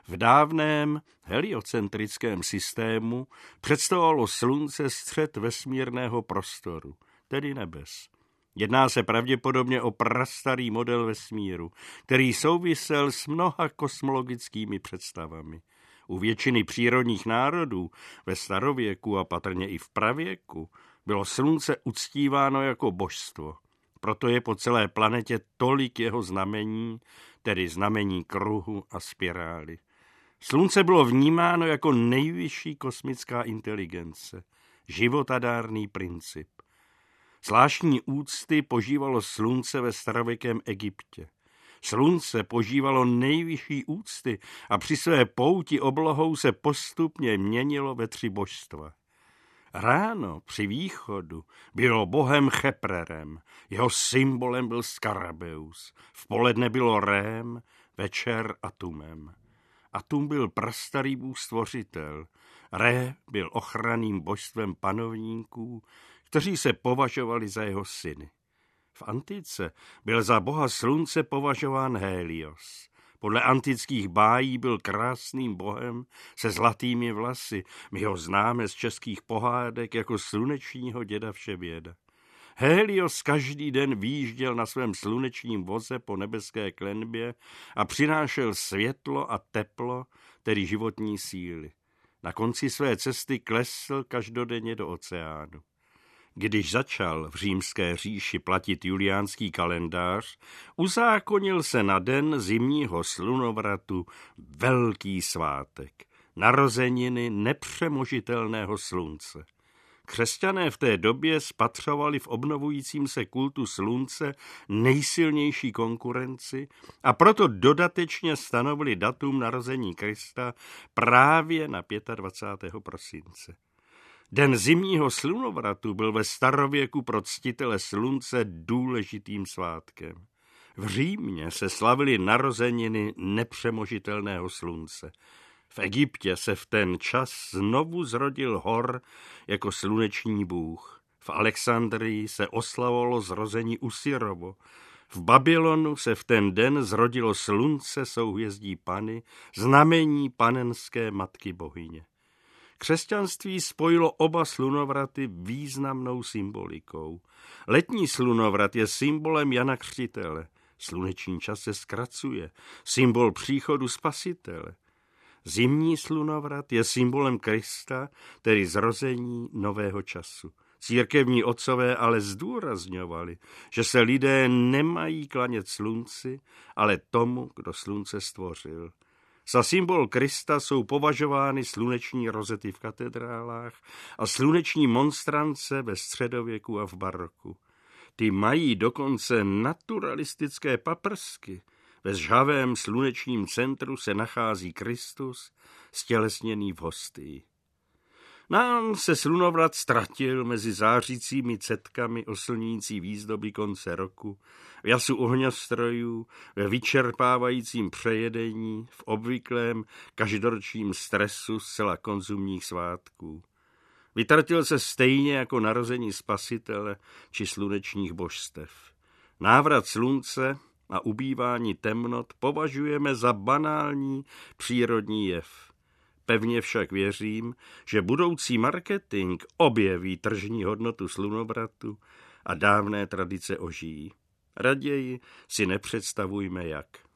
V dávném heliocentrickém systému představovalo Slunce střed vesmírného prostoru, tedy nebes. Jedná se pravděpodobně o prastarý model vesmíru, který souvisel s mnoha kosmologickými představami. U většiny přírodních národů ve starověku a patrně i v pravěku bylo Slunce uctíváno jako božstvo. Proto je po celé planetě tolik jeho znamení, tedy znamení kruhu a spirály. Slunce bylo vnímáno jako nejvyšší kosmická inteligence, životadárný princip. Zvláštní úcty požívalo Slunce ve starověkém Egyptě. Slunce požívalo nejvyšší úcty a při své pouti oblohou se postupně měnilo ve 3 božstva. Ráno při východu bylo bohem Cheprerem, jeho symbolem byl Skarabeus, v poledne bylo Rém, večer Atumem. Atum byl prastarý bůh stvořitel, Ré byl ochranným božstvem panovníků, kteří se považovali za jeho syny. V antice byl za boha Slunce považován Hélios. Podle antických bájí byl krásným bohem se zlatými vlasy. My ho známe z českých pohádek jako slunečního děda vševěda. Hélios každý den výjížděl na svém slunečním voze po nebeské klenbě a přinášel světlo a teplo, tedy životní síly. Na konci své cesty klesl každodenně do oceánu. Když začal v římské říši platit juliánský kalendář, uzákonil se na den zimního slunovratu velký svátek, narozeniny nepřemožitelného Slunce. Křesťané v té době spatřovali v obnovujícím se kultu Slunce nejsilnější konkurenci a proto dodatečně stanovili datum narození Krista právě na 25. prosince. Den zimního slunovratu byl ve starověku pro ctitele Slunce důležitým svátkem. V Římě se slavily narozeniny nepřemožitelného Slunce. V Egyptě se v ten čas znovu zrodil Hor jako sluneční bůh. V Alexandrii se oslavovalo zrození Usirovo. V Babylonu se v ten den zrodilo Slunce souhvězdí Pany, znamení panenské matky bohyně. Křesťanství spojilo oba slunovraty významnou symbolikou. Letní slunovrat je symbolem Jana Křtitele. Sluneční čas se zkracuje, symbol příchodu Spasitele. Zimní slunovrat je symbolem Krista, tedy zrození nového času. Církevní otcové ale zdůrazňovali, že se lidé nemají klanět slunci, ale tomu, kdo slunce stvořil. Za symbol Krista jsou považovány sluneční rozety v katedrálách a sluneční monstrance ve středověku a v baroku. Ty mají dokonce naturalistické paprsky. Ve žhavém slunečním centru se nachází Kristus, stělesněný v hostii. Nám se slunovrat ztratil mezi zářícími cetkami oslňující výzdoby konce roku, v jasu ohňostrojů, ve vyčerpávajícím přejedení, v obvyklém každoročním stresu zcela konzumních svátků. Vytratil se stejně jako narození Spasitele či slunečních božstev. Návrat slunce a ubývání temnot považujeme za banální přírodní jev. Pevně však věřím, že budoucí marketing objeví tržní hodnotu slunovratu a dávné tradice ožijí. Raději si nepředstavujme jak.